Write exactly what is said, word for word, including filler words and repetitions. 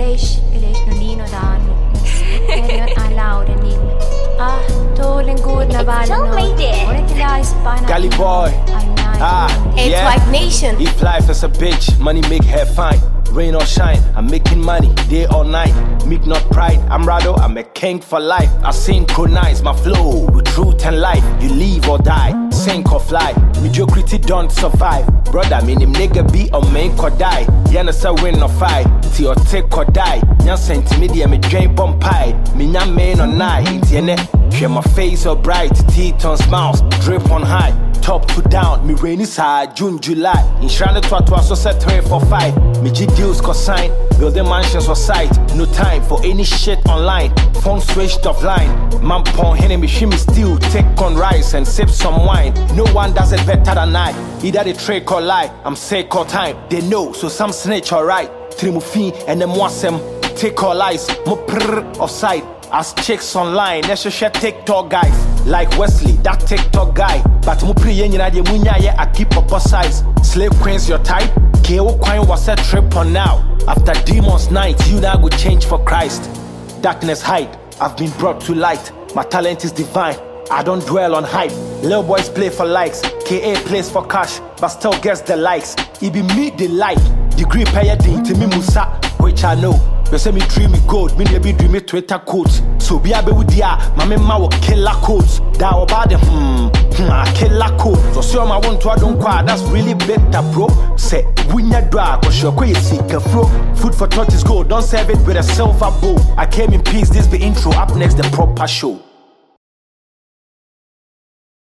Galish, Galish, no Nino Dan. Period allowed and in. Ah, Tolan good Nabal. Tell me there. Gally boy. Ah, It's yeah. White Nation. If life is a bitch, money make her fine. Rain or shine, I'm making money day or night. Meek not pride, I'm Rado, I'm a king for life. I synchronize my flow with truth and life. You live or die, sink or fly. Mediocrity don't survive. Brother, me nim nigga be or make or die. Yana sa win or fight, till or take or die. Nyan sent media me drain bomb pie. Me nyan main or night, it's yene. Share my face or bright, teeth on smiles, drip on high. Top to down, me rain is high, June, July. In Shrine to Atwa, so set three for five. Me G deals consign, building mansions or site. No time for any shit online. Phone switched offline. Man pon henny me shimmy still. Take on rice and sip some wine. No one does it better than I. Either they trick or lie, I'm sick or time. They know, so some snitch alright. Trimufin and them wasem. Take all lies, mo prrr offside. As chicks online, let's share TikTok guys. Like Wesley, that TikTok guy. But mo pre yen yina de munya ye I keep up size. Slave queens your type. K O coin was a trip on now. After demons night, you now go change for Christ. Darkness hide, I've been brought to light. My talent is divine, I don't dwell on hype. Little boys play for likes, K A plays for cash, but still gets the likes. It be me they like, degree payer ding to me musa, which I know. They say me dream me gold, me never dream me Twitter quotes. So be a be with ya, my mama will kill la codes. That about them, hmm, hmm, I kill la code. So see my one to I don't quite, that's really better, bro. Say, win your drag, or sure, you seek a fro. Food for thought is gold, don't serve it with a silver bowl. I came in peace, this be intro, up next the proper show.